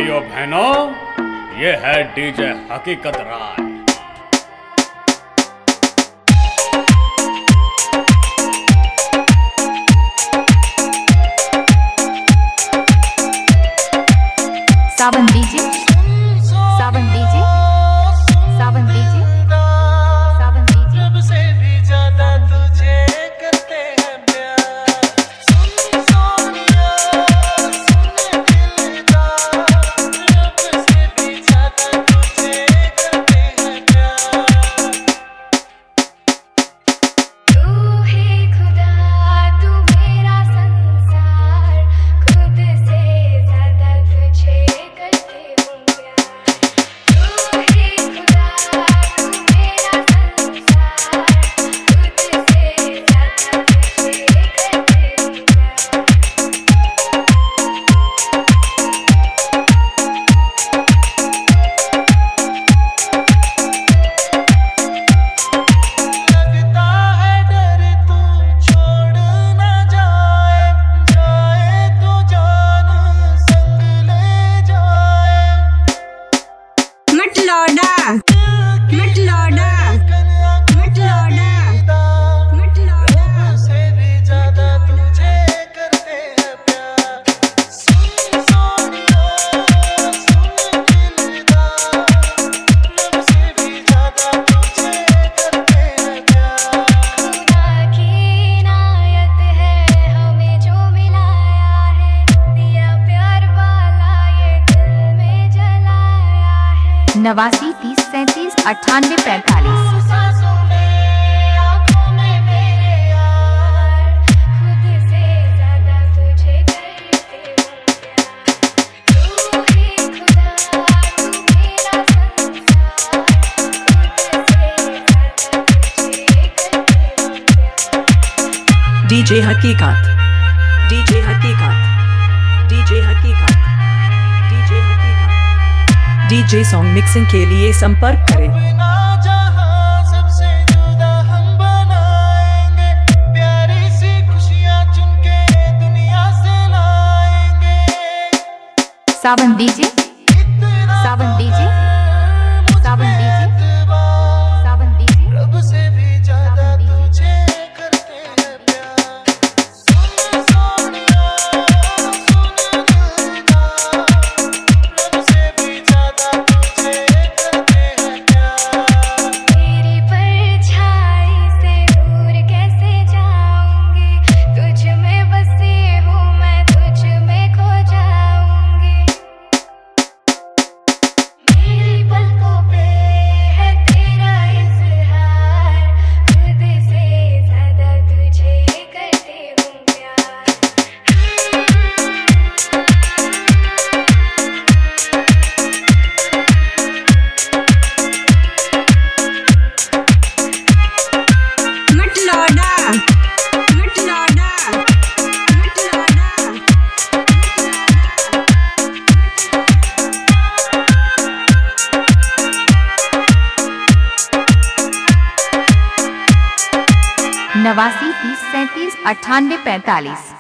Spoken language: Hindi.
भाइयों बहनों, ये है DJ Haqiqat Rai. Sawan DJ, Sawan DJ, Sawan DJ, Sawan DJ. रब से भी ज्यादा तुझे करते हैं प्यार। सुन सोनिया, सुन दिलदार, रब से भी ज्यादा तुझे करते हैं प्यार। तू ही खुदा, तू मेरा संसार, खुद से ज्यादा तुझे करते हूँ प्यार। तू ही खुदा, तू मेरा संसार, खुद से ज्यादा तुझे करते हूँ लगता है डर तू छोड़ ना जाए, जाए तो जान संग ले जाए। मत लौटा, मत लौटा, मत लौटा, मत लौटा। रब से भी ज्यादा तुझे करते हैं प्यार। सुन सोनिया, सुन दिलदार, रब से भी ज्यादा तुझे करते हैं प्यार। खुदा की इनायत है हमें जो मिलाया है, दिया प्यार वाला ये दिल में जलाया है। 89 30 37 98 45। सांसों में, आँखों में मेरे यार, खुद से ज्यादा तुझे करते हूँ प्यार। तू ही खुदा, तू मेरा संसार, खुद से ज्यादा तुझे करते हूँ प्यार। डीजे हकीकत, डीजे हकीकत, डीजे हकीकत, डीजे हकीकत। डीजे सॉन्ग मिक्सिंग के लिए संपर्क करें। अपना जहां सबसे जुदा हम बनाएंगे, प्यारी सी खुशियां चुन के दुनिया से लाएंगे। सावन डीजे, इतना सावन डीजे, मुझ सावन पे डीजे, एतबार, सावन डीजे। रब से भी ज्यादा तुझे करते हैं प्यार। सुन सोनिया, सुन दिलदार, रब से भी ज्यादा तुझे करते हैं प्यार। तेरी परछाई से दूर कैसे जाऊंगी, तुझ में बसी हूँ मैं, तुझ में खो जाऊंगी। मेरी पलकों पे है तेरा इज़हार, खुद से ज्यादा तुझे करते हूँ प्यार। मत लौटा, मत लौटा, मत लौटा। 89 30 37 98 45।